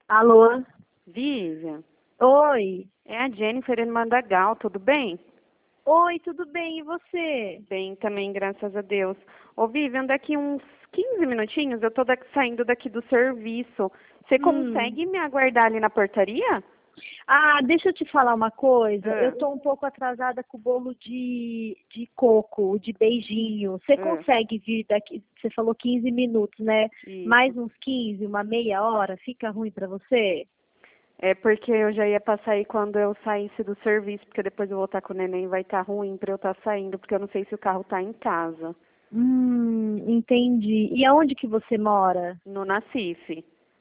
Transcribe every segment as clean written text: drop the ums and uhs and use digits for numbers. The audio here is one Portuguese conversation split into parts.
Alô? Vivian, Oi. é a Jennifer Irmã da Gal, tudo bem? Oi, tudo bem? E você? Bem também, graças a Deus. Ô, Vivian, daqui uns 15 minutinhos eu tô saindo daqui do serviço. Você Hum. consegue me aguardar ali na portaria? Ah, deixa eu te falar uma coisa. Eu Ah, tô um pouco atrasada com o bolo de coco, de beijinho. Você ah, consegue vir daqui? Você falou 15 minutos, né? isso. Mais uns 15, uma meia hora? Fica ruim pra você? É porque eu já ia passar aí quando eu saísse do serviço, porque depois eu vou estar com o neném e vai estar ruim pra eu estar saindo, porque eu não sei se o carro tá em casa, Entendi. E aonde que você mora? no Nacife.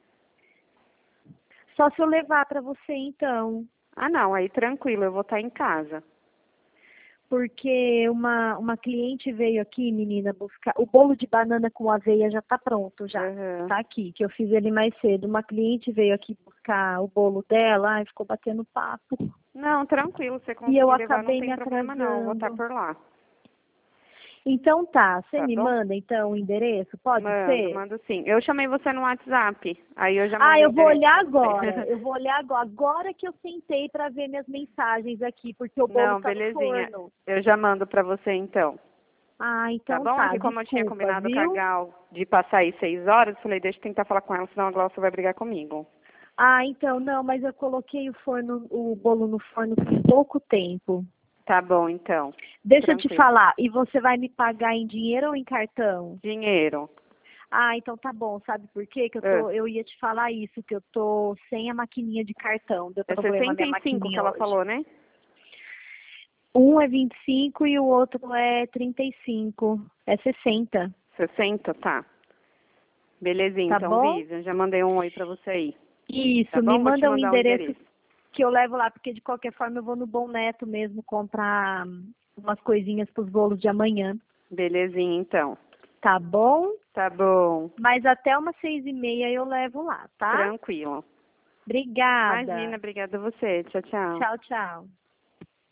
Só se eu levar pra você, então. Ah, não, aí tranquilo, eu vou estar em casa. Porque uma cliente veio aqui, menina, buscar. O bolo de banana com aveia já tá pronto, já. Aham. Tá aqui, que eu fiz ele mais cedo. Uma cliente veio aqui buscar o bolo dela, e ficou batendo papo. Não, tranquilo, se você E eu conseguir levar, não acabei tem me problema não, eu vou estar atrasando. por lá, Então tá, você tá me bom? manda então o endereço, pode Mando, ser? mando sim. Eu chamei você no WhatsApp, aí eu já Ah, mando o eu vou endereço olhar pra você. agora. Eu vou olhar agora. Agora que eu sentei para ver minhas mensagens aqui, porque o bolo Não, tá no belezinha. forno. Eu já mando pra você então, Ah, tá então bom? É tá. que como eu tinha Desculpa, combinado com a viu? Gal de passar aí 6 horas, eu falei, deixa eu tentar falar com ela, senão a Glaucia vai brigar comigo. Ah, então, não, mas eu coloquei o bolo no forno por pouco tempo. Tá bom, então. Deixa eu te Tranquilo. falar, e você vai me pagar em dinheiro ou em cartão? Dinheiro. Ah, então tá bom, sabe por quê? Ah, Eu ia te falar isso, que eu tô sem a maquininha de cartão, deu é problema a minha 65 que maquininha ela hoje. falou, né? Um é 25 e o outro é 35, é 60, 60, tá. Belezinha, tá então, bom? Vivian, já mandei um oi pra você aí. Tá Isso, me bom? Vou te manda o mandar o endereço endereço. que eu levo lá, porque de qualquer forma eu vou no Bom Neto mesmo comprar umas coisinhas pros bolos de amanhã. Belezinha, então. Tá bom? Tá bom. Mas até umas 6:30 eu levo lá, tá? Tranquilo. Obrigada. Imagina, obrigada a você. Tchau, tchau. Tchau, tchau.